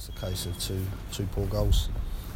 It's a case of two poor goals.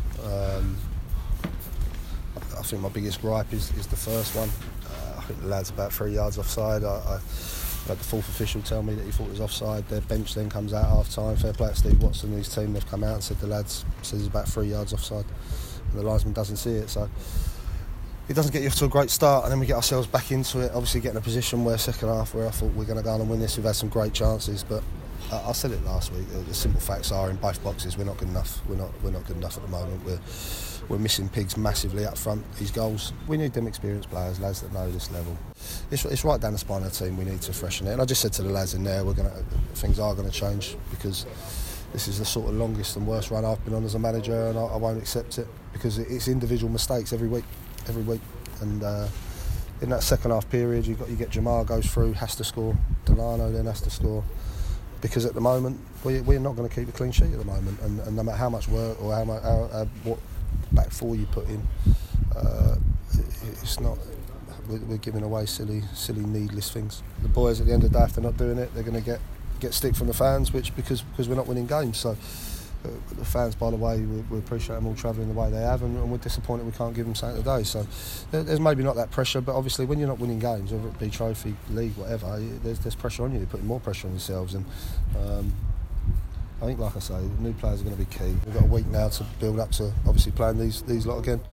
I think my biggest gripe is the first one. I think the lad's about 3 yards offside. I had the fourth official tell me that he thought it was offside. Their bench then comes out half time. Fair play to Steve Watson and his team. They've come out and said the lads says he's about 3 yards offside, and the linesman doesn't see it. So it doesn't get you off to a great start, and then we get ourselves back into it. Obviously, get in a position where second half, where I thought we're going to go on and win this. We've had some great chances, but I said it last week. The simple facts are in both boxes we're not good enough. We're not good enough at the moment. We're missing Pigs massively up front. These goals. We need them experienced players, lads that know this level. It's right down the spine of the team. We need to freshen it. And I just said to the lads in there, things are going to change, because this is the sort of longest and worst run I've been on as a manager, and I won't accept it, because it's individual mistakes every week. And in that second half period, you get Jamar goes through, has to score. Delano then has to score. Because at the moment, we're not going to keep a clean sheet at the moment, and no matter how much work or what back four you put in, it's not. We're giving away silly, needless things. The boys at the end of the day, if they're not doing it, they're going to get stick from the fans, because we're not winning games. So the fans, by the way, we appreciate them all travelling the way they have, and we're disappointed we can't give them something today. So there's maybe not that pressure, but obviously when you're not winning games, whether it be trophy, league, whatever, there's pressure on you. You're putting more pressure on yourselves, and I think, like I say, new players are going to be key. We've got a week now to build up to obviously playing these lot again.